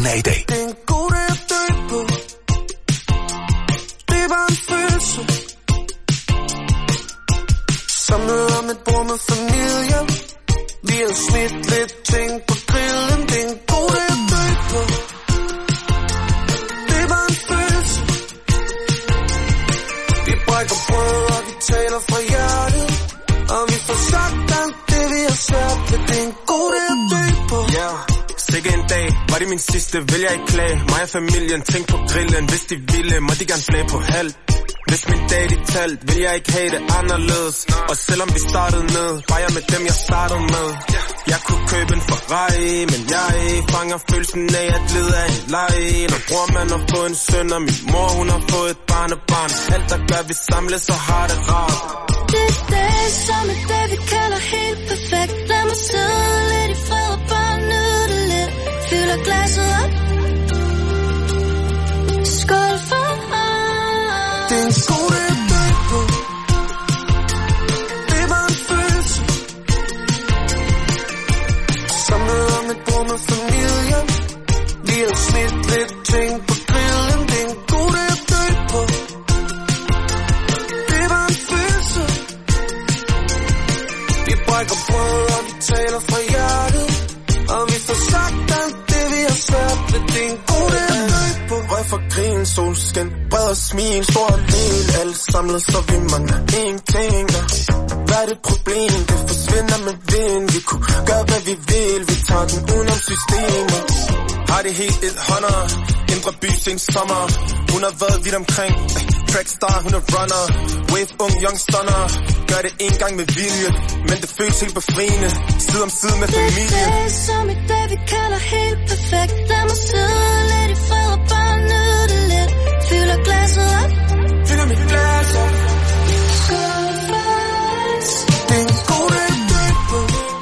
er i dag. Det er en god dag at dø på. Det var en følelse. Samlet om et bord med familie. Vi har smidt lidt ting på grillen. Det er en god dag at dø på. Det var en følelse. Vi brækker brød og vi taler fra hjertet. Og vi får sagt alt det vi har svært ved. Det er en god dag at dø på. Sikke en dag, var det min sidste, vil jeg ikke klage. Mig og familien, tænk på grillen. Hvis de ville, må de gerne flage på halv. Hvis min dag de talt, vil jeg ikke have det anderledes. Og selvom vi startede ned, var jeg med dem jeg startede med. Jeg kunne købe en Ferrari, men jeg fanger følelsen af at lede af en leg. Når bror man har fået en søn, og min mor hun har fået et barnebarn. Alt der gør vi samles og har det rart. Det er dag som et dag vi kalder helt perfekt. Lad mig sidde lidt i fred og bare nyde det lidt. Fylder glasset op. Skål for det er en god dag at dø på. Det var en følelse. Samlet om et bord med familie. Vi har smidt lidt ting på grillen. Det er en god dag at dø på. Det var en følelse. Vi brækker brød og vi taler fra hjertet. Og vi får sagt alt det vi har svært ved. Det er en god dag at dø på. Røg for grin, solskin, bred og smil, stor del. Alle samlet, så vi mangler én ting. Hvad er det problem? Det forsvinder med vind. Vi kunne gøre hvad vi vil. Vi tager den udenom systemet. Har det helt 100. Indre by sen sommer. Hun har været vidt omkring. Trackstar, hun er runner. Wave, ung, young stunner. Gør det en gang med vilje, men det føles helt befriende. Side om side med familie. Det er som et dag vi kalder helt perfekt. Lad mig sidde lidt i fred og bare nyde det lidt. Fylder glasset op. Fylder mit glas op. Skål for os. Det er en god dag at dø på.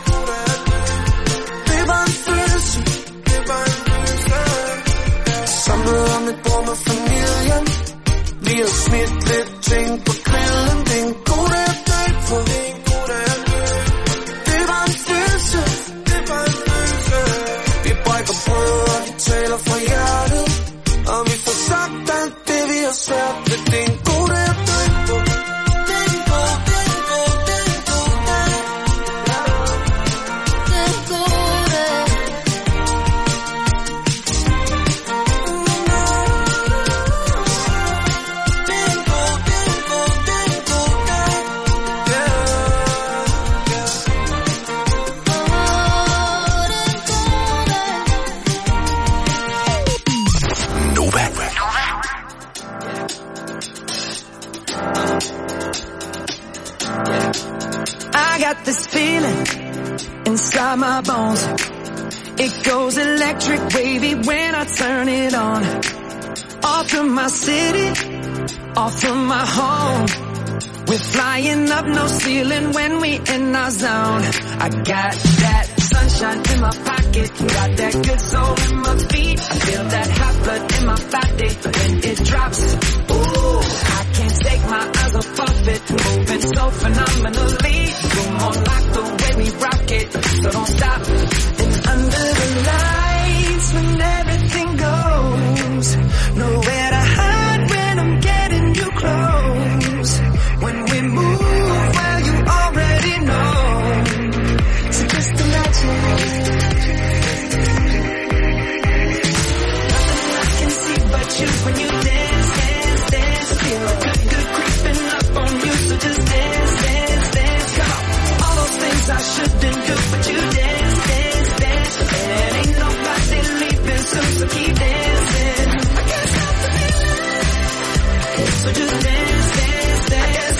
Det var en følelse. Det var en følelse. Samlet om et bord med familien. Vi har smidt lidt ting på grillen. Det er en god dag at dø på. Det var en følelse. Det var en følelse. Vi brækker brød og vi taler fra hjertet. Og vi får sagt alt det vi har svært ved. Det er en god dag at dø på. Det er en god, det er en god, det er en god dag. Det er en god dag. I got this feeling inside my bones. It goes electric wavy when I turn it on. Off from my city, off from my home. We're flying up, no ceiling when we in our zone. I got that sunshine in my pocket, got that good soul in my feet. I feel that hot blood in my body when it drops. Ooh, I can't take my eyes off of it, moving so phenomenally. Room on lock the way we rock it, so don't stop. And under the lights when everything goes, nowhere to hide when I'm getting you close. When we move, well you already know. So just imagine. Nothing I can see but you when you dance, dance, dance. Feel good, good creeping up on you. So just dance, dance, dance. Come on. All those things I shouldn't do, but you dance, dance, dance. And ain't nobody leaving soon, so keep dancing. I can't stop the feeling. So just dance, dance, dance.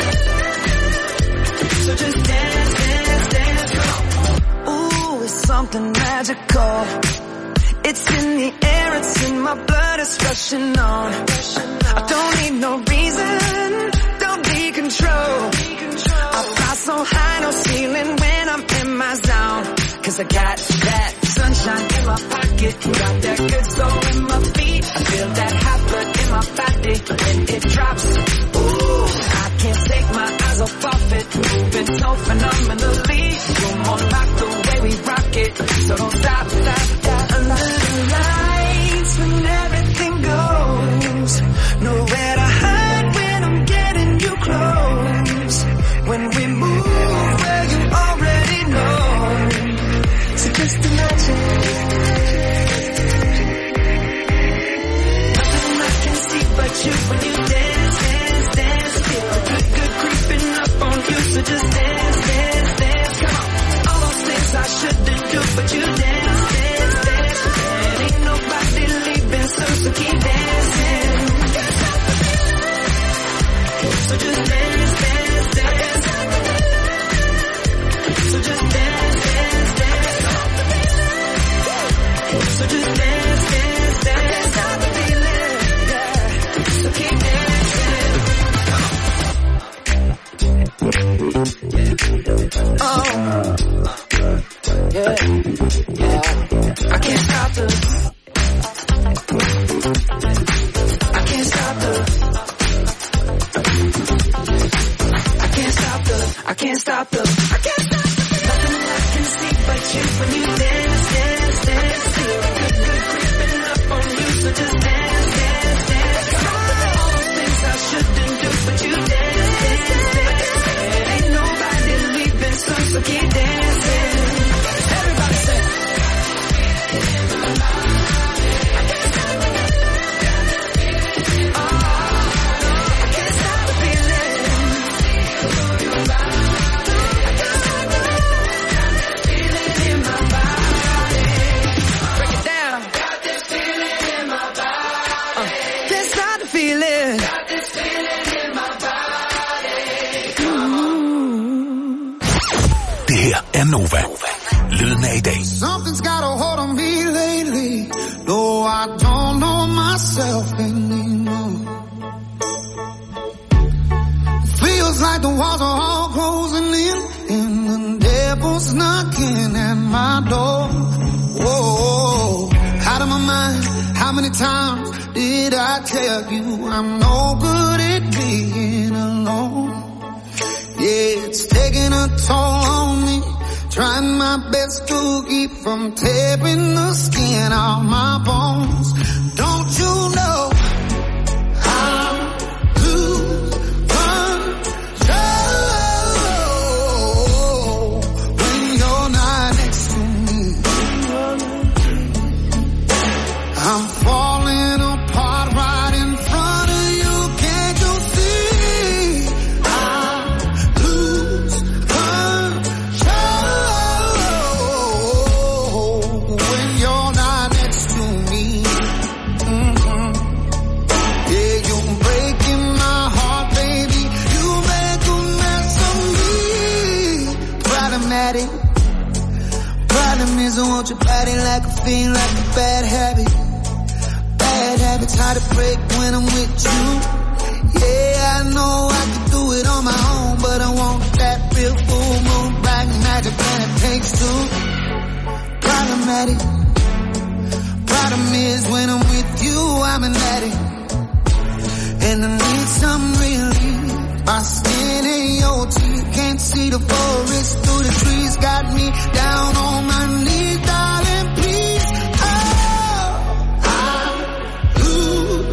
So just dance, dance, dance. Come on. Ooh, it's something magical. It's in the air, it's in my blood, it's rushing on. I don't need no reason, don't be control. I fly so high, no ceiling when I'm in my zone. Cause I got that sunshine in my pocket, got that good soul in my feet. I feel that hot blood in my body when it drops. Ooh, I can't take my eyes off of it, moving so phenomenally. Room on lock the way we rock it, so don't stop, stop, stop. Under the light stop the nothing I can see but you when you dance, dance, dance. Feel the good creeping up on you, so just dance, dance, dance. All the things I shouldn't do, but you dance, dance, dance. Ain't nobody leaving soon, so keep dancing. Everybody say. Nova. Lyden af i dag. Something's got a hold on me lately, though I don't know myself anymore. Feels like the walls are all closing in, and the devil's knocking at my door. Whoa, out of my mind, how many times did I tell you I'm no good at being alone? Yeah, it's taking a toll on me. Trying my best to keep from tearing the skin off my bones. Don't you know I'm lose control when you're not next to me? I'm falling apart right in front of you. Can't you see? I lose problem is I want your body like a fiend, like a bad habit. Bad habits hard to break when I'm with you. Yeah, I know I can do it on my own, but I want that real full moon black magic and it takes two. Problematic. Problem is when I'm with you, I'm an addict, and I need some relief. My skin and your teeth, can't see the forest through the trees. Got me down on my knees, darling, please. Oh, I lose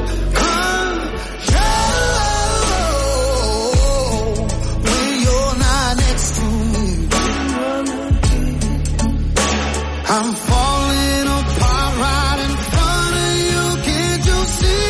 control when you're not next to me. I'm falling apart right in front of you. Can't you see?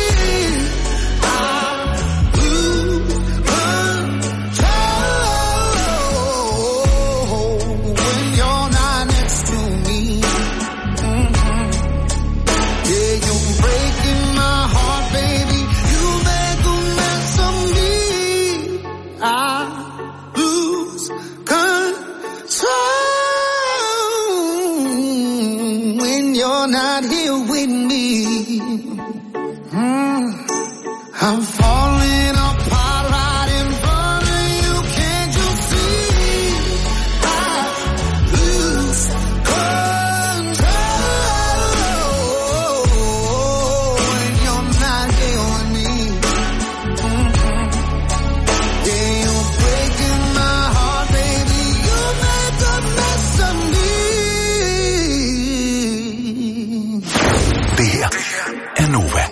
I'm falling apart right in front of you. Can't you see? I lose control when you're not here with me. Yeah, you're breaking my heart, baby. You make a mess of me. Det her er Nova.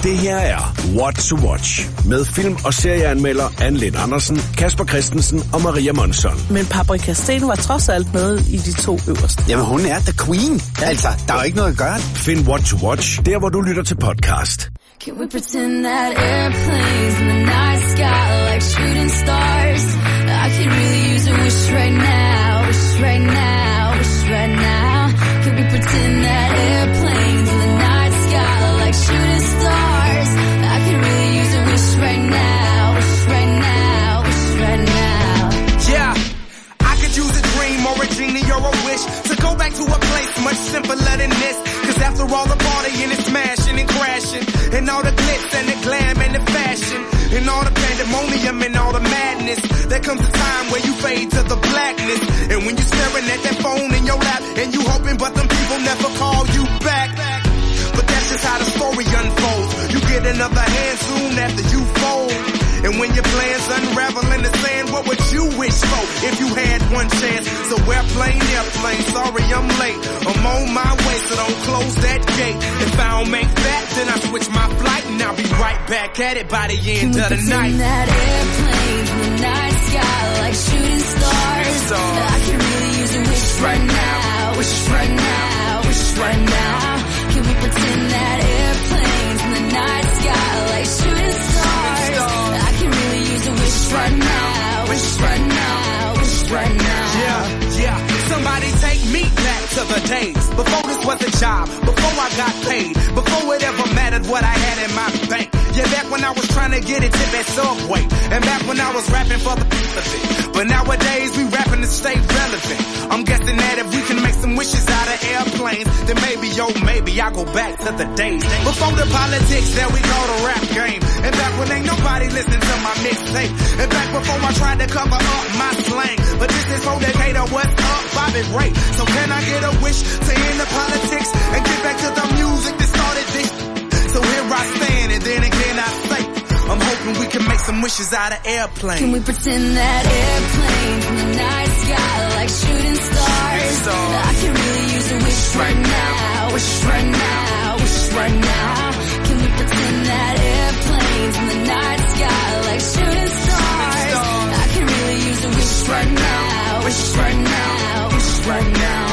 Det her er What to Watch med film- og serieanmelder Anne Lind Andersen, Kasper Christensen og Maria Monsson. Men Paprika Steen var trods alt med i de 2 øverste. Jamen, hun er the queen. Altså, der er jo ikke noget at gøre. Find What to Watch der, hvor du lytter til podcast. Can we pretend that airplanes in the night sky like shooting stars? I could really use a wish right now, wish right now, wish right now. Can we pretend that airplanes in the night sky like shooting stars? I could really use a wish right now, wish right now, wish right now. Yeah, I could use a dream or a genie or a wish to go back to a place much simpler than this. Cause after all the partying and smashing and crashing, and all the glitz and the glam and the fashion, and all the pandemonium and all the madness, there comes a time where you fade to the blackness. And when you're staring at that phone in your lap, and you hoping but them people never call you back. But that's just how the story unfolds. You get another hand soon after you fold. And when your plans unravel in the sand, what would you wish for if you had one chance? So airplane, sorry I'm late. I'm on my way, so don't close that gate. If I don't make that, then I switch my flight and I'll be right back at it by the end of the night. That airplanes in the night sky like shooting stars. I can really use a wish right now, wish right now, wish right now. Can we pretend that airplanes in the night sky like shooting stars? I can really use a wish right now, wish right now, wish right now. Yeah, somebody take me back to the days before this was a job, before I got paid, before it ever mattered what I had in my bank. Yeah, back when I was trying to get a tip at Subway, and back when I was rapping for the of it. But nowadays we rapping to stay relevant. I'm guessing that if we can make some wishes out of airplanes, then maybe I go back to the days before the politics, there we go, the rap game. And back when ain't nobody listening to my mixtape, and back before I tried to cover up my slang. But this is for Decatur, what's up, Bobby Ray? So can I get a wish to end the politics and get back to the music that started this? So here I stand, and then again I say, I'm hoping we can make some wishes out of airplanes. Can we pretend that airplanes in the night sky like shooting stars? I can really use a wish right now, wish right now, wish right now. Can we pretend that airplanes in the night sky like shooting stars? I can really use a wish right now, wish right now, wish right now.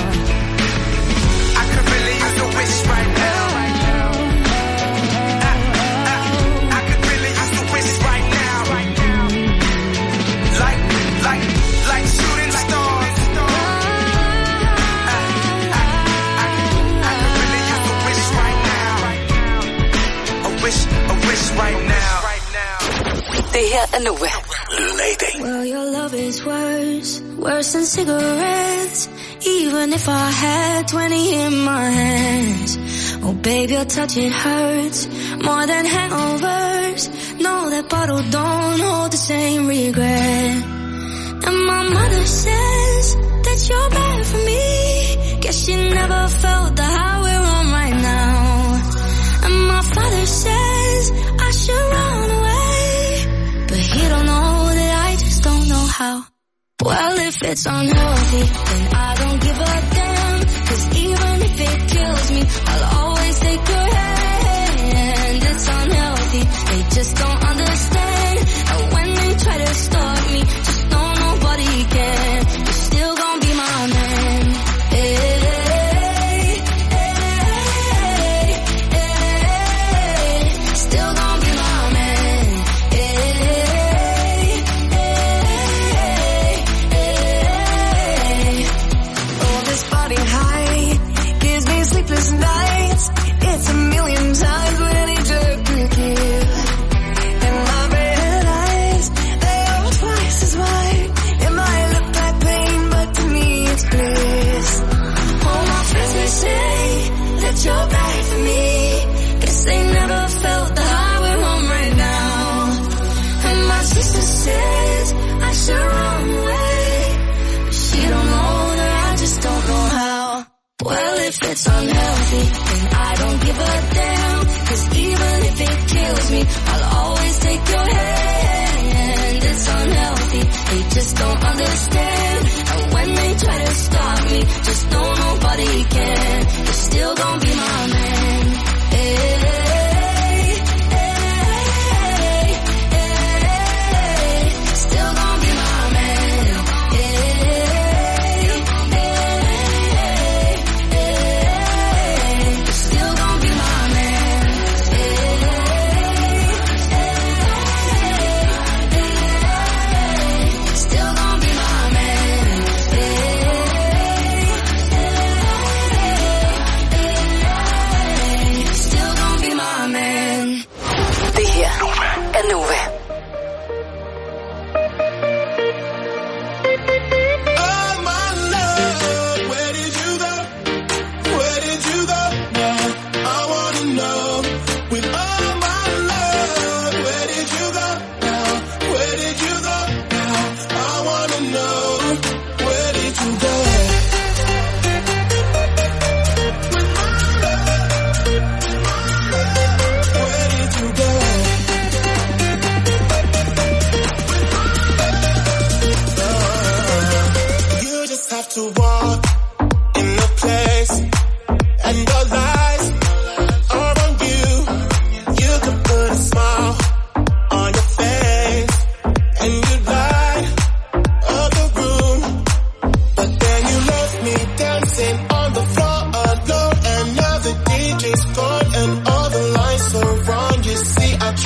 I could really use a wish right now. Like shooting stars. I can really use a wish right now. A wish right now. Det her er Nova. Lyden af i dag. Well, your love is worse than cigarettes. Even if I had 20 in my hands. Oh babe, your touch, it hurts more than hangovers. No, that bottle don't hold the same regret. And my mother says that you're bad for me. Guess she never felt the high we're on right now. And my father says I should run away, but he don't know that I just don't know how. Well, if it's unhealthy, then I don't give a damn. Cause even if it kills me, I'll always take your hand. It's unhealthy, they just don't understand. And when they try to stop me, just know nobody can. You're still gonna be my man. Hey, hey, hey, still gonna be my man. Hey, hey, oh, this body high gives me sleepless nights. It's a million times what any jerk could give. And my red eyes, they are twice as wide. It might look like pain, but to me it's bliss. All my friends, they say that you're bad for me. Guess they never felt the high we're on right now. And my sister says I should run away, but she don't know that I just don't know how. Well, if it's unhealthy, then I don't give a damn. Cause even if it kills me, I'll always take your hand. It's unhealthy, they just don't understand. And when they try to stop me, just know nobody can. You're still gonna be my man. Hey,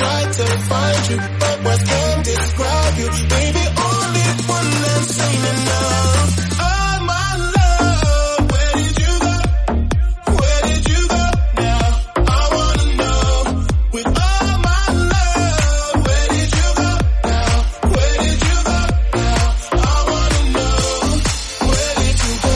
tried to find you, but words can't describe you. Baby, only one that's ain't enough. Oh my love, where did you go? Where did you go now? I wanna know. With all my love, where did you go now? Where did you go now? I wanna know. Where did you go?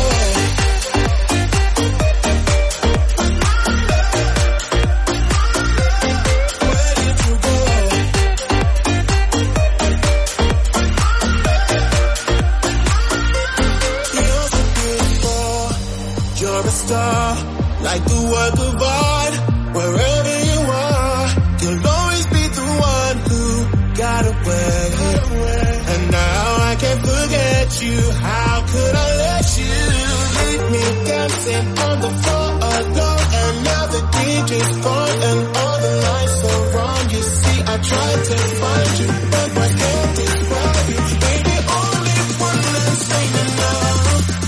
Star, like the work of art, wherever you are, you'll always be the one who got away. And now I can't forget you. How could I let you leave me dancing on the floor alone? And now the DJ's gone and all the lights are wrong. You see, I tried to find you, but I can't describe you. Baby, only one that's ain't enough.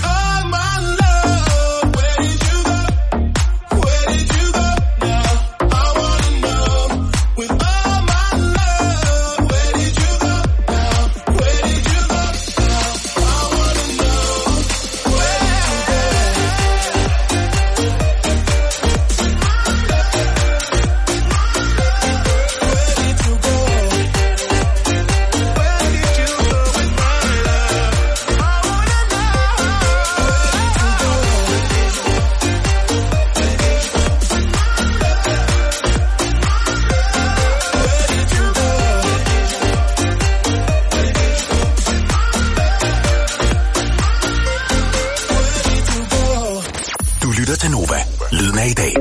Til Nova. Lyden af i dag.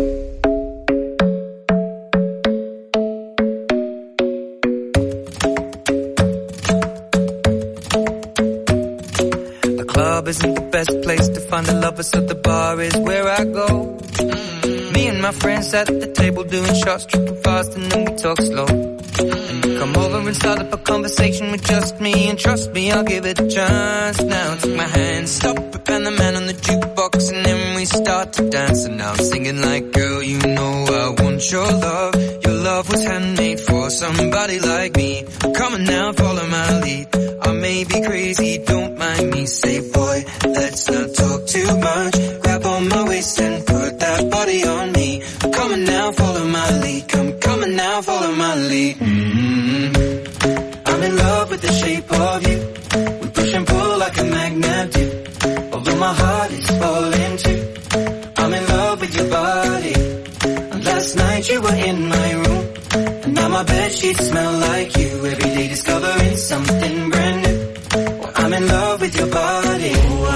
The club isn't the best place to find the lovers, so the bar is where I go. Me and my friends at the table doing shots, tripping fast, and then we talk slow. And you come over and start up a conversation with just me, and trust me, I'll give it a chance. Now take my hand, stop it, and the man on the jukebox, and then we start to dance. And now I'm singing like, girl, you know I want your love. Your love was handmade for somebody like me. Come on now, follow my lead. I may be crazy, don't mind me. Say, boy, let's not talk too much. Grab on my waist and put that body on me. Come on now, follow my lead. Come on now, follow my lead. I'm in love with the shape of you. We push and pull like a magnet do. Although my heart is falling too. I'm in love with your body. And last night you were in my room. And now my bedsheets smell like you. Every day discovering something brand new. Well, I'm in love with your body.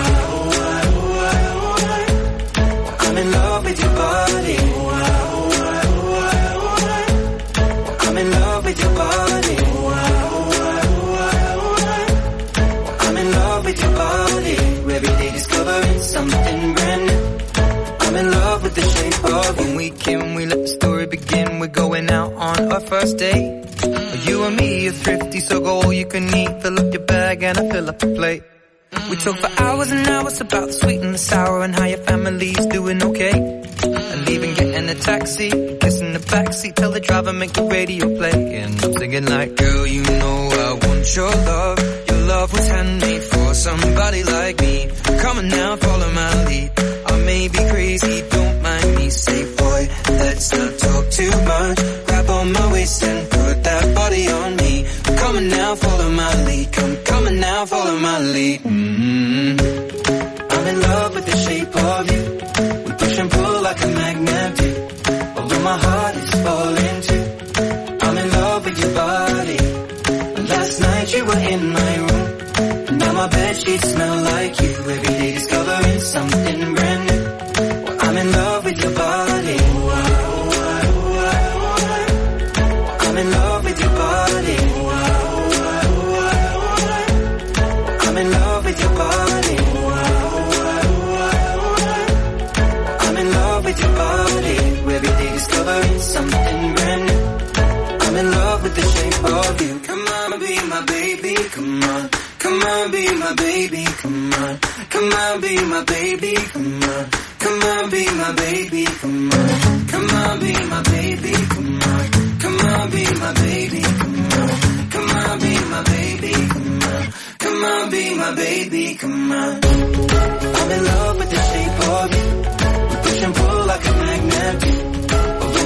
I'm in love with your body. I'm in love with your body. I'm in love with your body. Every day discovering something brand new. I'm in love with the shape of you. When we came, we let the story begin. We're going out on our first date. You and me are thrifty, so go all you can eat. Fill up your bag and I fill up the plate. We talk for hours and hours about the sweet and the sour and how your family's doing okay. And even getting a taxi, kissing the backseat, tell the driver make the radio play. And I'm singing like, girl, you know I want your love. Your love was handmade for somebody like me. Come on now, follow my lead. I may be crazy, don't mind me. Say, boy, let's not talk too much. Grab on my waist and put that body on me. Come on now, follow my lead. Come on now, follow my lead. I'm in love with the shape of you. We push and pull like a magnet do. Although my heart is falling too. I'm in love with your body. And last night you were in my room. And now my bedsheets smell like you. Every day discovering something brand new. Well, I'm in love with your body. I'm in love with your body. I'm in love with your body. I'm in love with your body. Every day discovering something brand new. I'm in love with the shape of you. Come on, be my baby, come on. Come on, be my baby, come on. Come on, be my baby, come on. Come on, be my baby, come on. Come on, be my baby, come on. Come on, be my baby.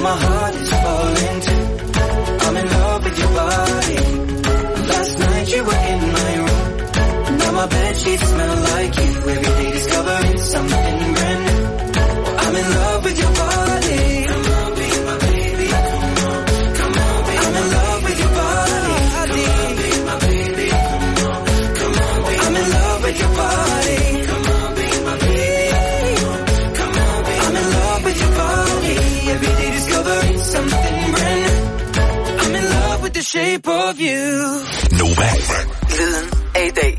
my heart is falling too. I'm in love with your body. Last night you were in my room. Now my bedsheets smell like you. Every day discovering something brand new. I'm in love with your body. Come on, be my baby. Come on, come on, be I'm in love with your body. Come on, be my baby. Come on, be I'm in love with your body. Come on, be my baby. Come on, be I'm in love with your body. Every day discovering something brand new. I'm in love with the shape of you. Nova. Lyden af i dag.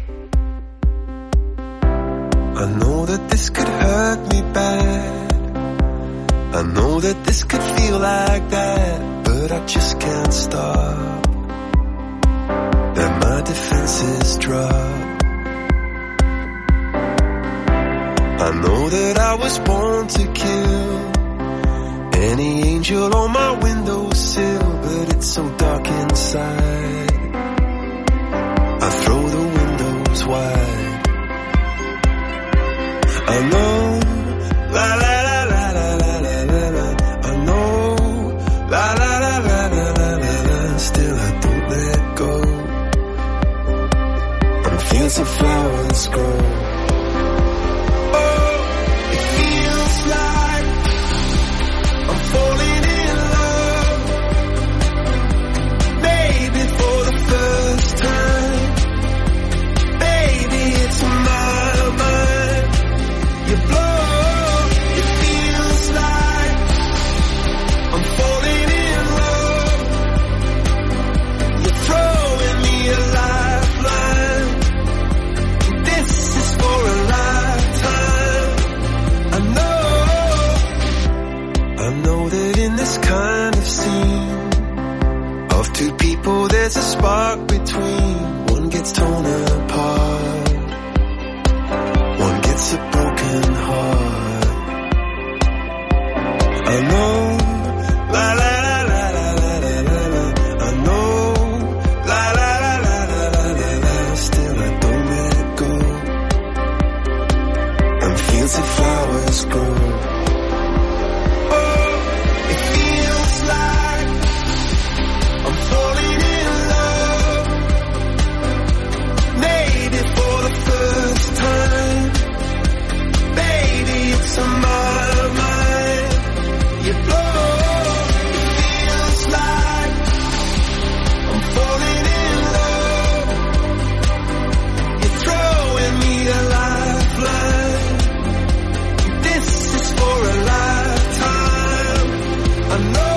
I know that this could hurt me bad. I know that this could feel like that, but I just can't stop. And my defenses drop. I know that I was born to kill any angel on my windowsill, but it's so dark inside. I throw the windows wide. I know, la la la la la la la la la. I know, la la la la la la la la. Still I don't let go. I'm fields of flowers grow. Oh, it feels like I'm falling in love. Maybe for the first time. Baby, it's my mind. You blow, it feels like I'm falling in love. You're throwing me a lifeline. This is for a lifetime. I know that in this kind of scene of two people there's a spark between. One gets torn apart, one gets a broken heart. I know, la la la la la la la la. I know, la la la la la la la la. Still I don't let go. And fields of flowers grow. Oh, it feels like I'm falling in love. Maybe for the first time. Baby, it's on my mind. You blow, it feels like I'm falling in love. You're throwing me a lifeline. This is for a lifetime. I know.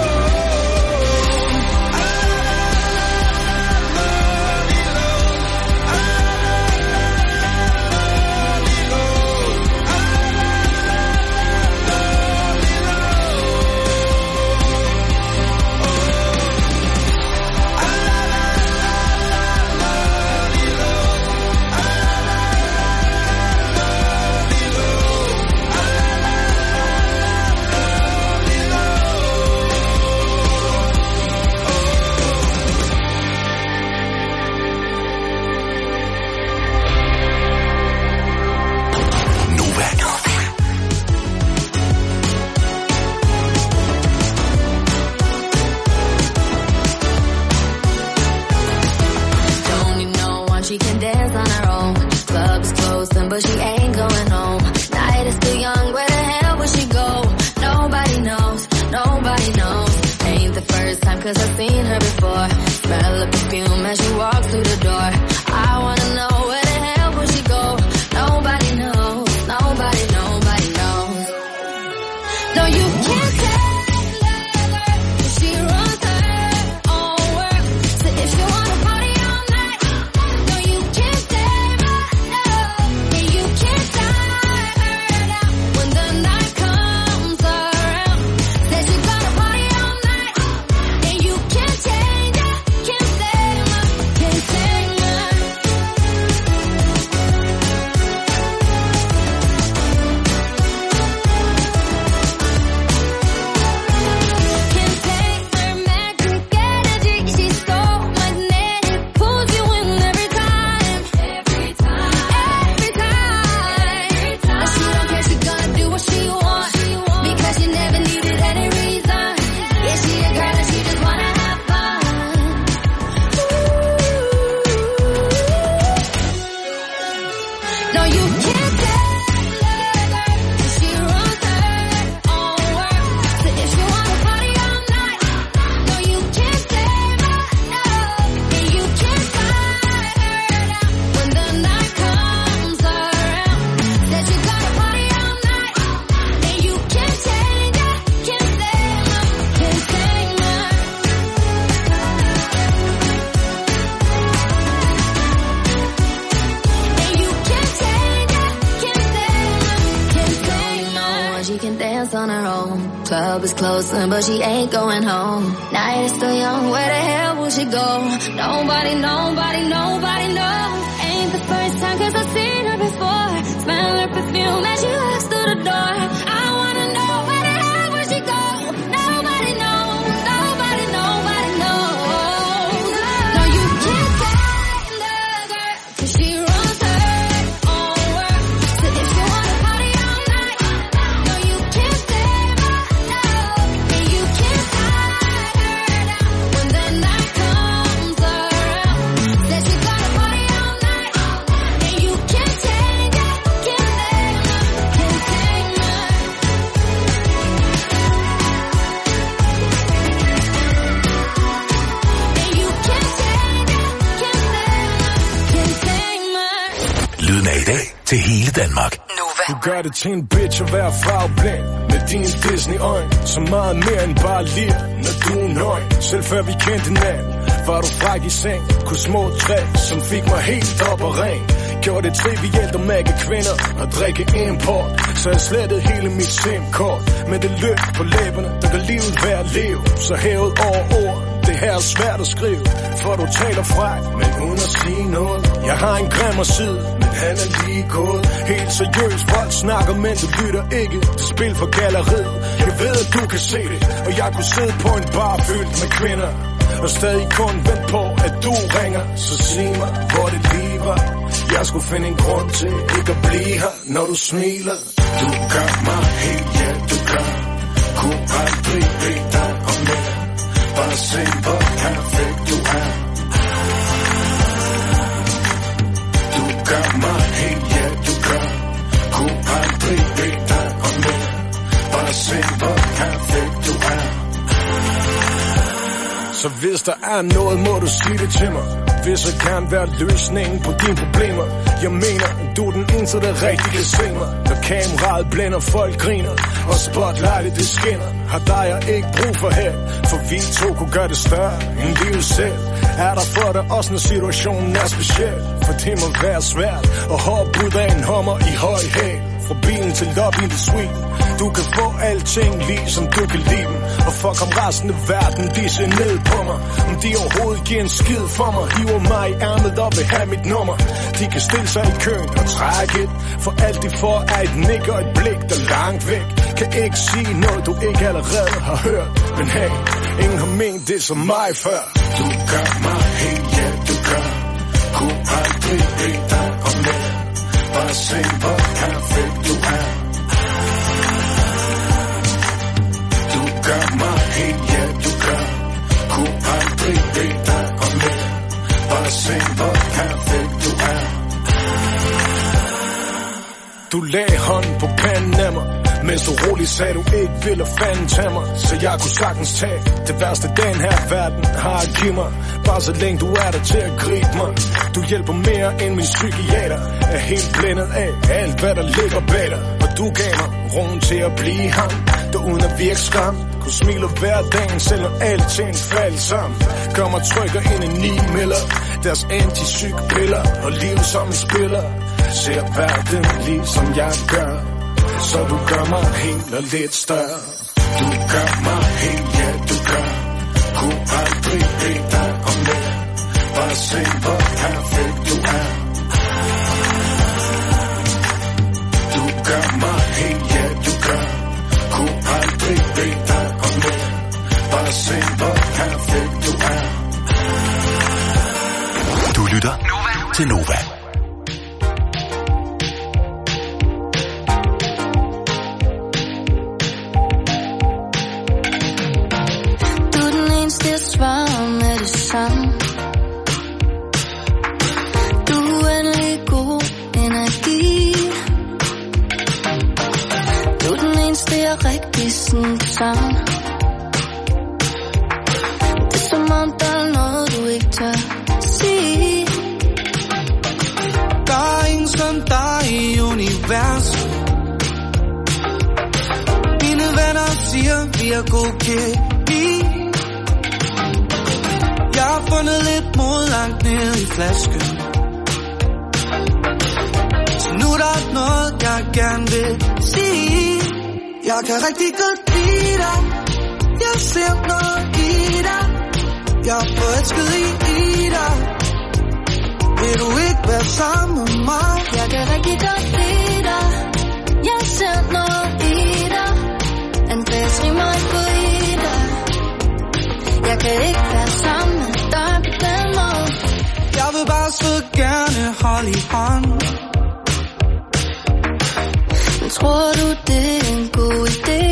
She can dance on her own. Club is closing, but she ain't going home. Night is still young, where the hell will she go? Nobody knows, nobody knows. Ain't the first time, cause I've seen her before. Smell of perfume as she walks through the door. I wanna know, where the hell will she go? Nobody knows, nobody, nobody knows. No, you can't tell her, she runs her own world. So if you wanna party all night, no, you can't save her, no. And you can't tie her down when the night comes around. Said you gotta party all night, and you can't change her, can't save her, can't save her. club is closing, but she ain't going home. Night is still young, where the hell will she go? Nobody knows. Ain't the first time, 'cause I've seen her before. Smell her perfume as she walks through the door. I wanna know, where the hell will she go? Nobody knows. No, you can't find the girl, 'cause she runs her own world. So if you wanna party all night, no, you can't save her, no. And you can't tie her down when the night comes around. Said she gotta party all night, and you can't change it, can't tame her. And you can't change it, Lyden af i dag til hele Danmark. Du gør det til en bitch at være farveblind med dine Disney-øjne. Så meget mere end bare lir, når du er nøgen. Selv før vi kendte hinanden, var du fræk i seng. Kunne små træk, som fik mig helt op og ren. Gjorde det trivielt at mærke kvinder og drikke import. Så jeg slettede hele mit SIM-kort. Med det løb på læberne, der gør livet værd at leve. Så hævet over ord, det her er svært at skrive. For du taler fræk, men uden at sige noget. Jeg har en grimmer side, men han er lige gået. Helt seriøst, folk snakker, men du lytter ikke. Det spil for galleriet, jeg ved at du kan se det. Og jeg kunne sidde på en bar fyldt med kvinder og stadig kun vent på, at du ringer. Så sig mig, hvor det lige var. Jeg skulle finde en grund til ikke at blive her, når du smiler. Du gør mig helt, ja du gør. Kunne aldrig bede dig om mere. Bare se, hvor perfekt du er. Du gør mig helt, ja du gør. Kunne aldrig bede dig om mere. Bare se, hvor perfekt du er. Så hvis der er noget, må du sige det til mig. Hvis jeg kan være løsningen på dine problemer. Jeg mener, du er den eneste, der rigtig kan se mig. Når kameraet blænder, folk griner og spotlightet det skinner. Har dig jeg ikke brug for held, for vi to kunne gøre det større end livet selv. Er der for dig også, når situationen er speciel? For det må være svært at hoppe ud af en hummer i høj hæl. Fra bilen til lobbyen til suiten. Du kan få alting lige som du kan lide dem. Og fuck om resten af verden, de ser ned på mig. Om de overhovedet giver en skid for mig. Hiver mig i ærmet op vil have mit nummer. De kan stille sig i køen og trække et. For alt de får er et nik og et blik, der langt væk. Kan ikke sige noget, du ikke allerede har hørt. Men hey, ingen har ment det som mig før. Du gør mig helt, ja du gør. Kunne aldrig bede dig om mere. Bare se, hvor perfekt du er. Du gør mig helt, ja du gør. Kunne aldrig bede dig om mere. Bare se, hvor perfekt du er. Du lagde hånden på panden af mig, mens du roligt sagde, du ikke ville fanden tage mig. Så jeg kunne sagtens tage det værste, den her verden har at give mig. Bare så længe du er der til at gribe mig. Du hjælper mere end min psykiater. Er helt blændet af alt, hvad der ligger bag dig. Og du gav mig rum til at blive ham, der uden at virke skam. Kunne smile hver dagen, selv når alting faldt sammen. Gør mig trykker ind i 9 miller. Deres anti-psyk-piller og liv som en spiller. Ser verden lige som jeg gør. Så du gør mig helt og lidt større. Du gør mig helt, ja du gør. Kunne aldrig bede dig om mere. Bare se, hvor perfekt du er. Du gør mig helt, ja du gør. Kunne aldrig bede dig om mere. Bare se, hvor perfekt du er. Du lytter til Nova. Med det samme. Du er endelig god energi. Du er den eneste jeg rigtig sådan sammen. Det er som om der er noget du ikke tør sige. Der er ingen som dig i universet. Mine venner siger vi er god kemi. Jeg har fundet lidt mod langt ned i flasken. Så nu er der noget jeg gerne vil sige. Jeg kan rigtig godt lide dig. Jeg ser noget i dig. Jeg er forelsket i dig. Vil du ikke være sammen med mig? Jeg kan rigtig godt lide dig. Jeg ser noget i dig. Andreas rimer ikke på i dig. Jeg kan ikke være sammen med dig på den måde. Jeg vil bare så gerne holde i hånd. Men tror du det er en god idé?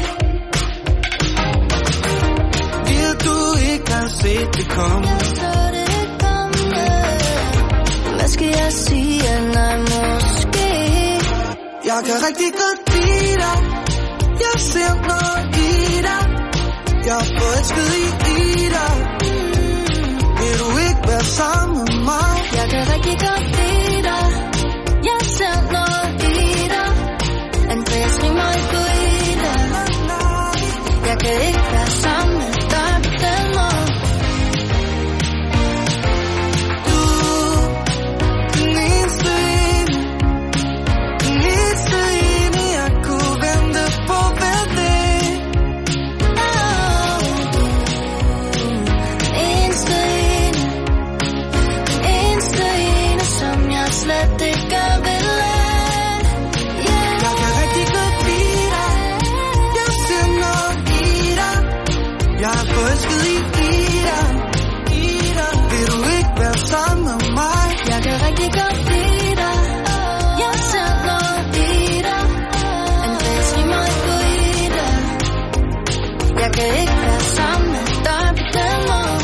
Vil du ikke have set det komme? Jeg så det komme. Hvad skal jeg sige? Nej, måske. Jeg kan rigtig godt lide dig. Jeg ser noget i dig. Jeg er forelsket i dig. Vil du ikke være sammen med mig? Jeg kan rigtig godt lide dig. Jeg ser noget i dig. Andreas rimer ikke på i dig. Jeg kan ikke være sammen med dig på den måde. Du, den eneste ene, jeg kunne vente på hver dag. Eneste ene, som jeg slet ikke vil lade. Jeg kan rigtig godt lide dig. Jeg ser noget i dig. Jeg er forelsket i dig. Vil du ikke være sammen med mig? Jeg kan rigtig godt lide dig. Jeg ser noget i dig. Andreas rimer ikke på i dig. Jeg kan ikke være sammen med dig på den måde.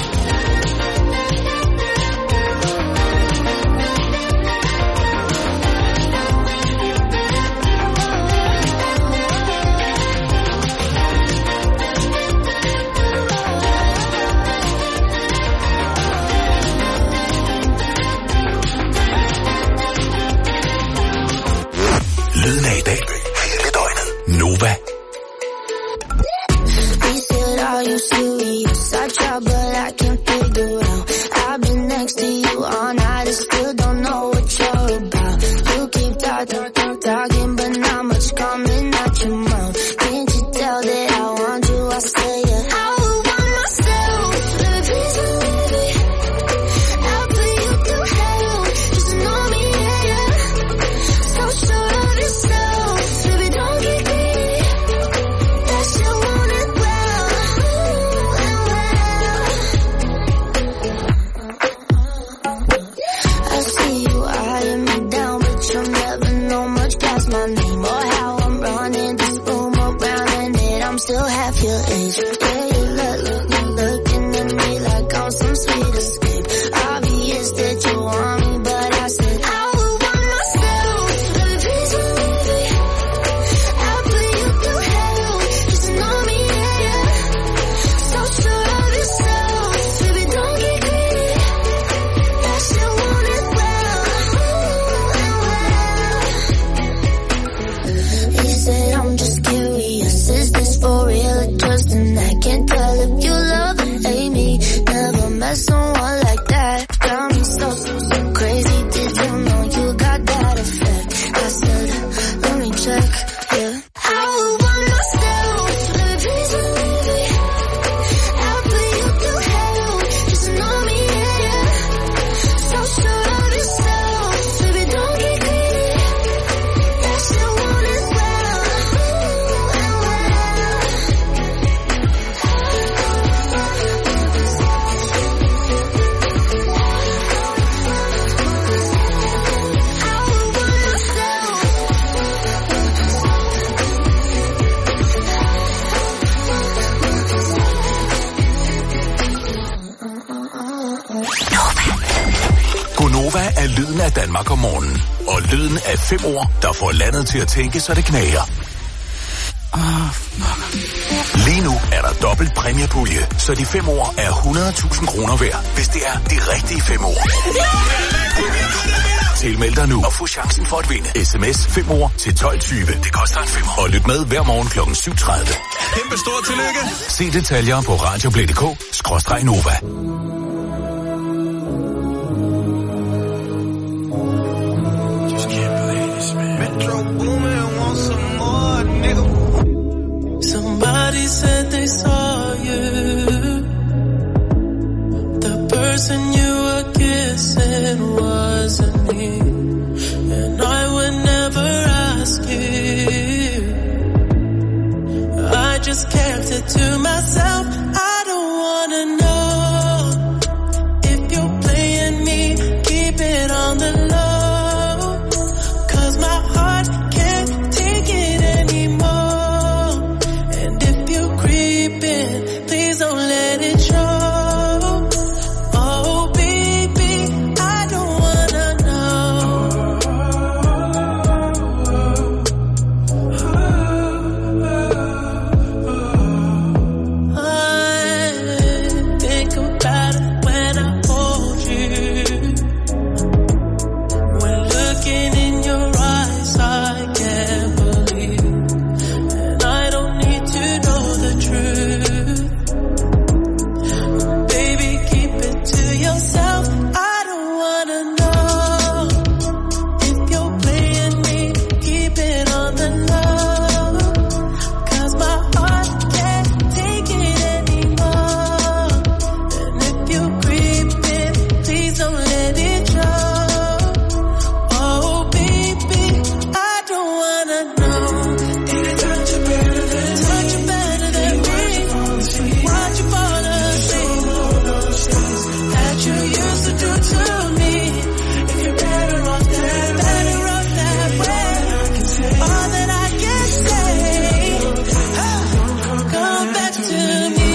Lyden af i dag. Hele døgnet. Nova. He said, are you serious? I try, but I can't figure out. I've been next to you all night and still don't know what you're about. You keep talking, but not much coming out your mouth. Can't you tell that I want you? I say it. I would want myself. Baby, please believe me. I'll put you through hell. Just know me, yeah. So sure of yourself. Baby, don't get greedy. That you want it well. I see you eyeing me down, but you'll never know much past my name or how I'm running this room around, and that I'm still half your age. Yeah, you looking at me like I'm some sweet escape. Obvious that you want me, but I said I would want myself. Baby, please believe me. I'll put you through hell. Just know me, yeah. So sure of yourself. Baby, don't get greedy. That you want it well. He said, I'm just curious. Is this for real or just an act? Can't tell if you love or hate me. Never met someone like that. Got me so crazy. Did you know you got that effect? I said, let me check. Yeah. I would want myself. Baby, please believe me. I'll put you through hell. Just know me, yeah. So sure of yourself. Baby, don't get greedy. That you want it well. Gonova er lyden af Danmark om morgenen. Og lyden af 5 ord, der får landet til at tænke, så det knager. Lige nu er der dobbelt præmiepulje, så de 5 ord er 100.000 kroner værd, hvis det er de rigtige 5 ord. Tilmeld dig nu og få chancen for at vinde. SMS 5 ord til 12.20. Det koster en 5. Og lyt med hver morgen kl. 7.30. Kæmpe stort tillykke. Se detaljer på radioplay.dk/Nova. Metro Boomin, want some more, nigga. said they saw you. The person you were kissing wasn't me, and I would never ask you. I just kept it to myself. I don't wanna know if you're playing me. Keep it on the low, 'cause my heart can't take it anymore. And if you're creeping, please don't let it show. Oh baby, I don't wanna know. I think about it when I hold you. When looking in your eyes, I can't believe. And I don't need to know the truth. Baby, keep it to yourself. I don't wanna know if you're playing me. Keep it on the low, 'cause my heart can't take it anymore. And if you're creeping, please don't let it show. Oh baby, I don't wanna know. Did I touch you better than me? Touch you better than me? Watch you fall asleep that you used to do to me. If you're better off that way, all that I can say, come back to me.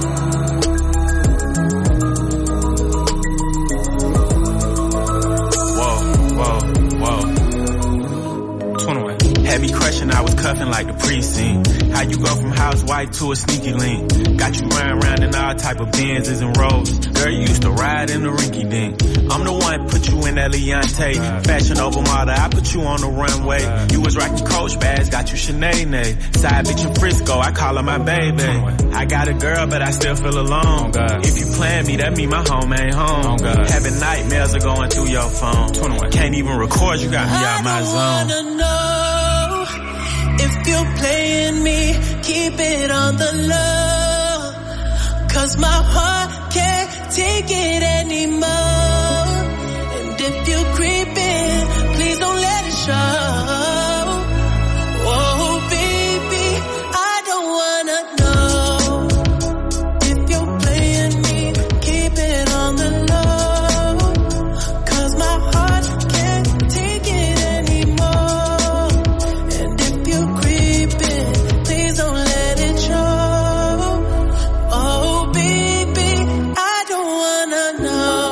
Whoa, whoa, whoa. 21. Had me crushing, I was cuffing like the precinct. How you go from housewife to a sneaky link? Got you running around in all type of Benzes and Rolls. Girl, you used to ride in the rinky dink. I'm the one put you in that Leontay. Fashion over model, I put you on the runway. You was rocking Coach bags, got you Sinead. Side bitch in Frisco, I call her my baby. I got a girl, but I still feel alone. If you plan me, that mean my home ain't home. Having nightmares are going through your phone. Can't even record, you got me out my zone. I don't wanna know if you're playing me. Keep it on the low, 'cause my heart can't take it anymore. And if you're creeping, please don't let it show. Oh baby, I don't wanna know if you're playing me. Keep it on the low, 'cause my heart can't take it anymore. And if you're creeping, please don't let it show. Oh baby, I don't wanna know.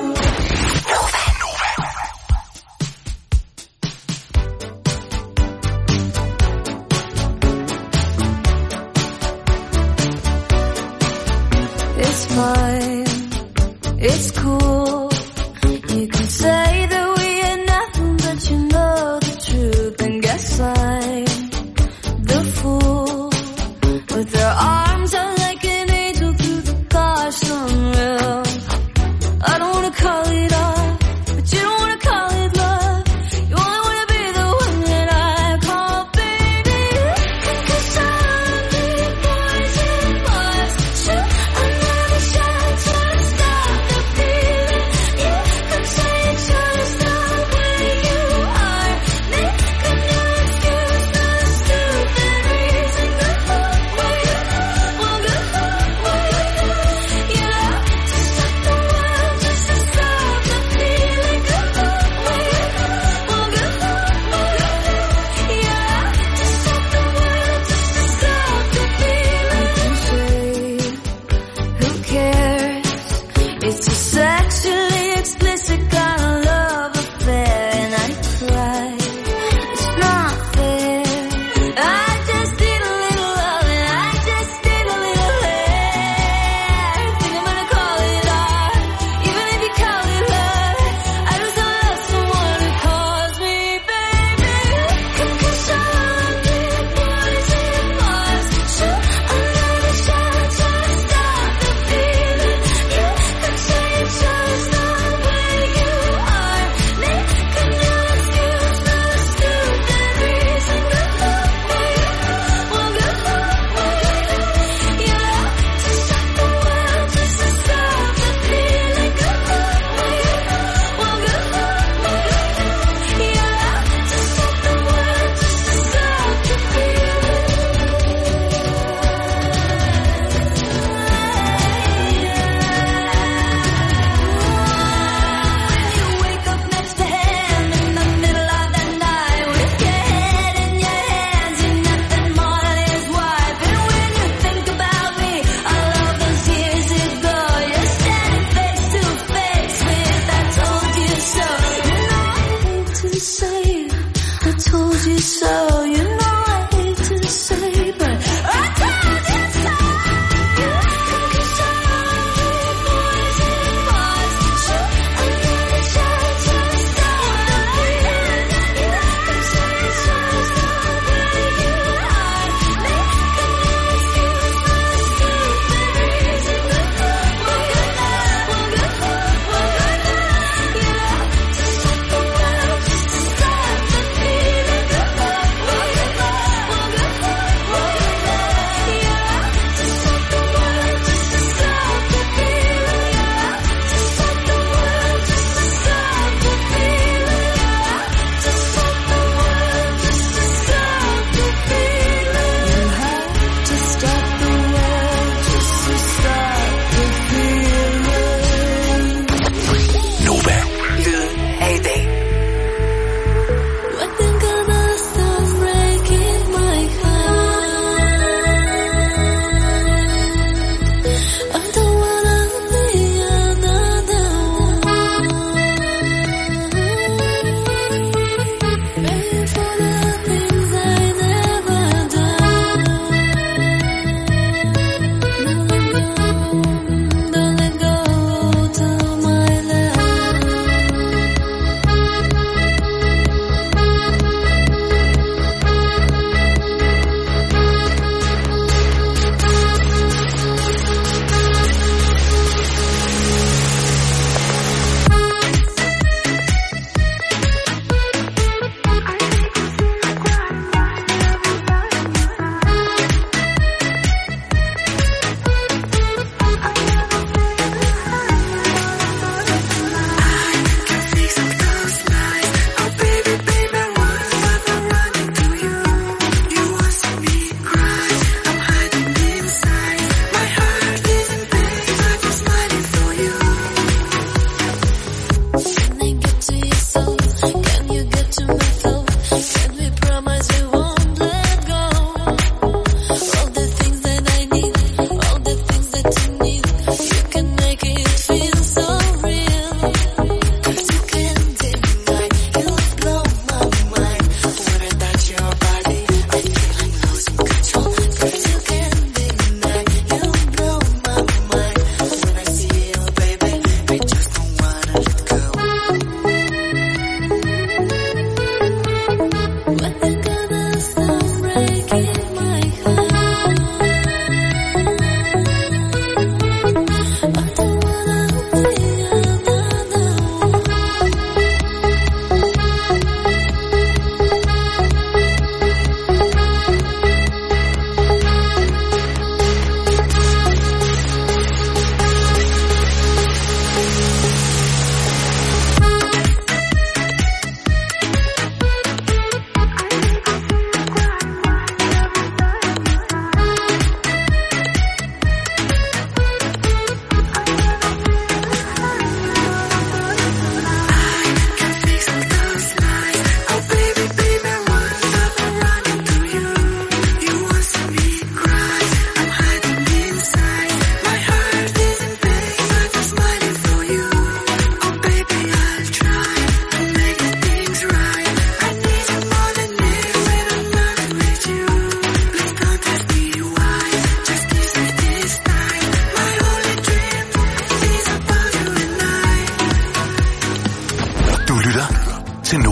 It's fine, it's cool. You can say that we ain't nothing, but you know the truth. And guess I'm the fool with their arms out like an angel through the gosh unreal. I don't wanna call it art, but you don't wanna call it love. You only wanna be the one that I call baby. 'Cause I don't need boys and boys. Shoot another shot to stop the feeling. You can say it's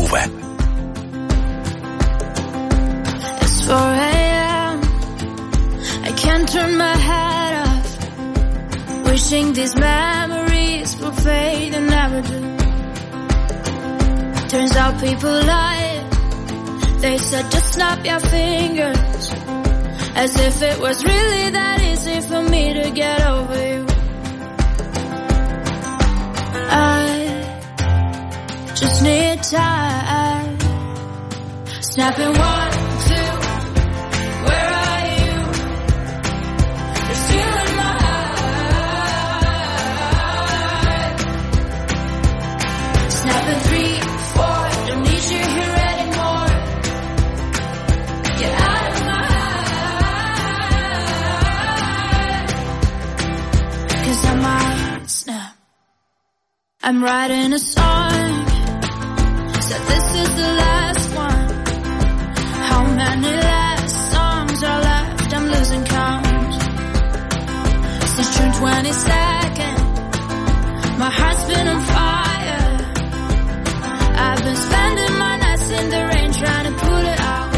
Nova. It's 4 a.m. I can't turn my head off. Wishing these memories will fade and never do. Turns out people lie. They said just snap your fingers, as if it was really that easy for me to get over you. I just need time. Snapping 1, 2. Where are you? You're still in my heart. Snapping 3, 4. Don't need you here anymore. Get out of my heart. 'Cause I might snap. I'm writing a song. Said this is the last one. How many last songs are left? I'm losing count. Since June 22nd, my heart's been on fire. I've been spending my nights in the rain trying to put it out.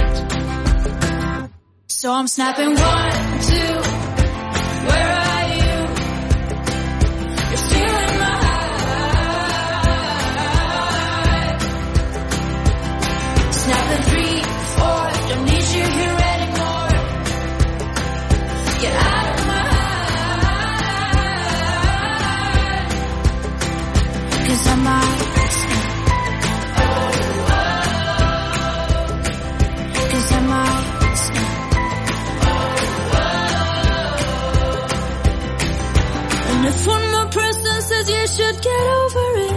So I'm snapping 1, 2. Where are you? You're still in my heart. Snapping 3, 4. Don't need you here anymore. Get out of my heart. 'Cause I might snap. 'Cause I might snap. And if one more person says you should get over it,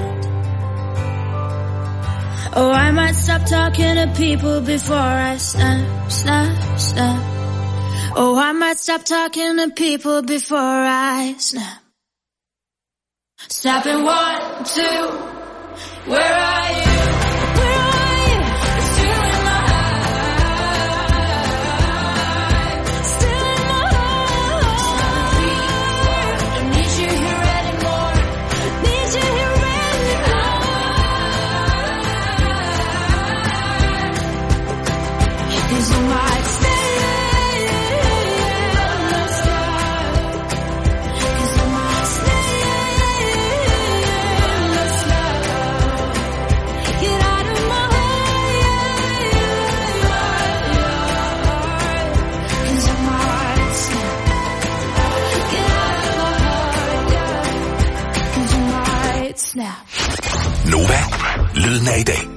oh, I might stop talking to people before I snap, snap, snap. Oh, I might stop talking to people before I snap. Snapping 1, 2. Where are you? Where are you? You're still in my heart. Still in my heart. Don't need you here anymore. Need you here anymore. 'Cause you might stay. Nova, lyden af i dag.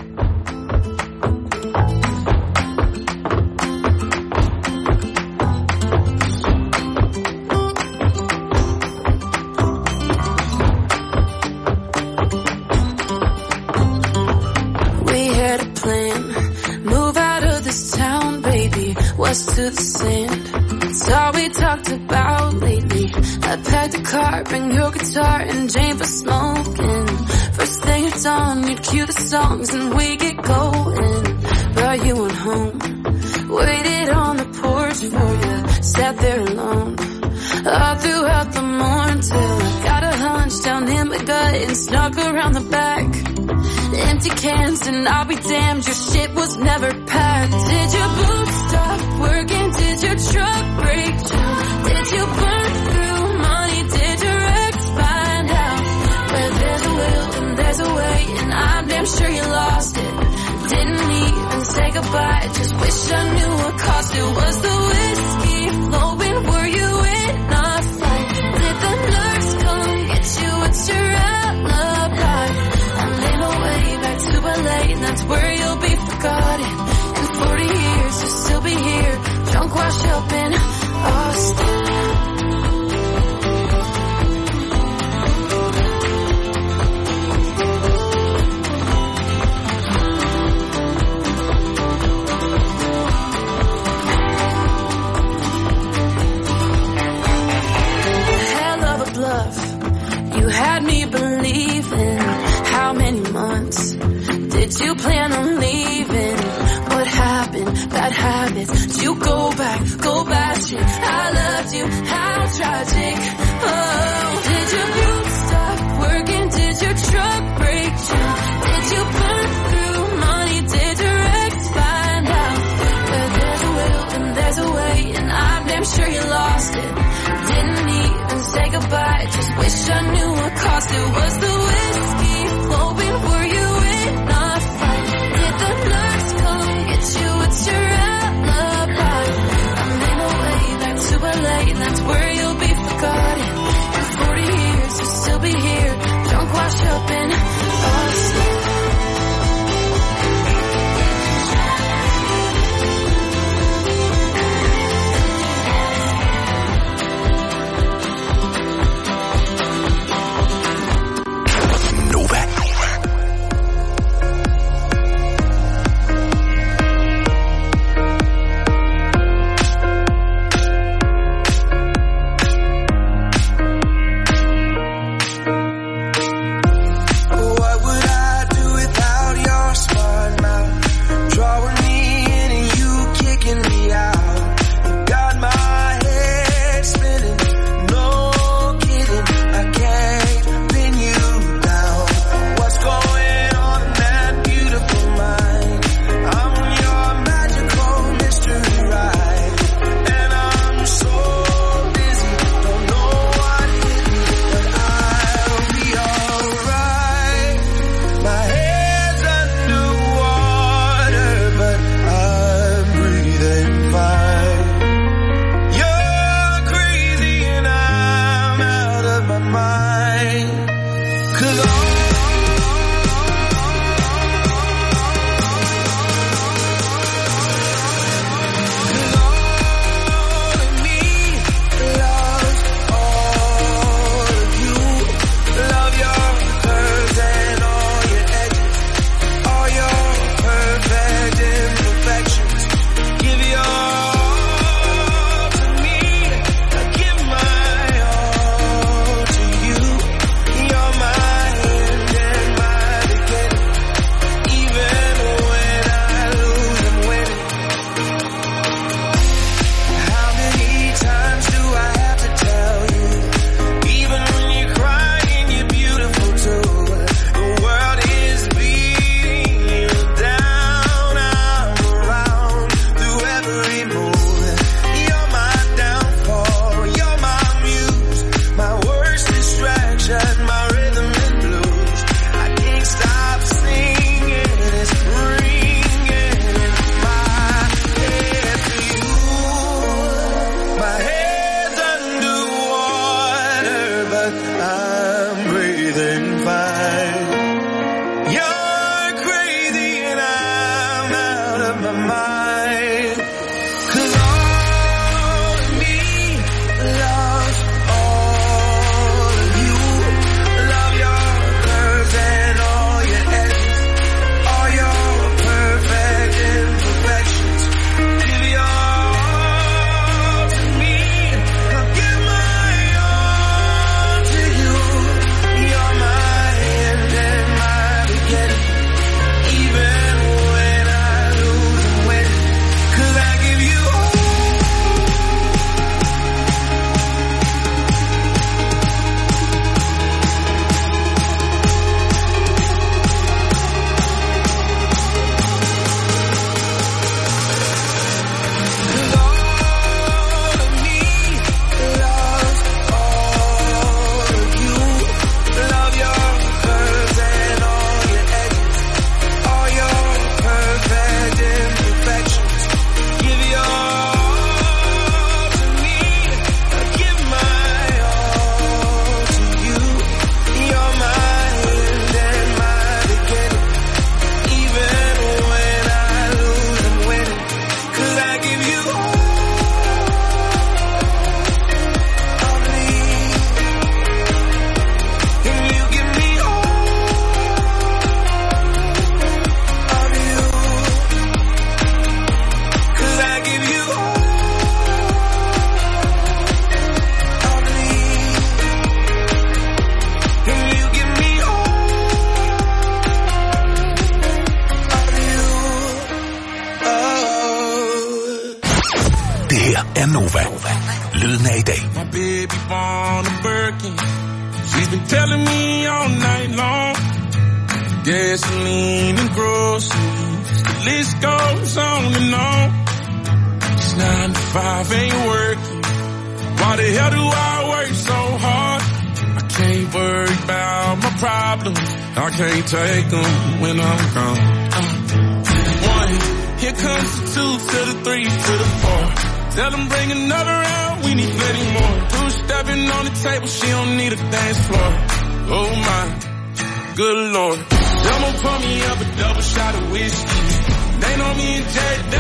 West to the sand. It's all we talked about lately. I packed a car, bring your guitar and Jane for smoking. First thing at dawn, you'd cue the songs and we get going. Brought you on home, waited on the porch for you, sat there alone all throughout the morning till I got a hunch down in my gut and snuck around the back. Empty cans and I'll be damned, your shit was never packed. Did your boots stop working? Did your truck break down? Did you burn through money? Did your ex find out? Where there's a will and there's a way, and I'm damn sure you lost it. Didn't even say goodbye, just wish I knew what cost it. Was the whiskey flowing? Were you in a fight? Did the nurse come get you? What's your alibi? I'm in a way back to LA, and that's where you'll be forgotten. In 40 years you'll still be here, drunk, washed up in Austin. Hell of a bluff, you had me believing. How many months did you plan on leaving? What happened? Bad habits. Did you go back, shit. I loved you, how tragic. Oh, did your boots stop working? Did your truck break down? Did you burn through Wish I knew what caused it. Was the whiskey flowing? Were you in a fight? Did the nurse come get you? What's your alibi? I'm in a way back to LA. That's where you'll be forgotten. In 40 years you'll still be here, drunk, washed up in Austin. er Nova. Lyden af i dag. My baby born a Birkin. She's been telling me all night long. Gasoline and groceries. The list goes on and on. This 9 to 5 ain't working. Why the hell do I work so hard? I problems, I can't take them when I'm gone. 1, here comes the 2 to the 3 to the 4. Tell them bring another round, we need plenty more. 2 stepping on the table, she don't need a dance floor. Oh my, good Lord. Someone pour me up a double shot of whiskey. They know me and Jay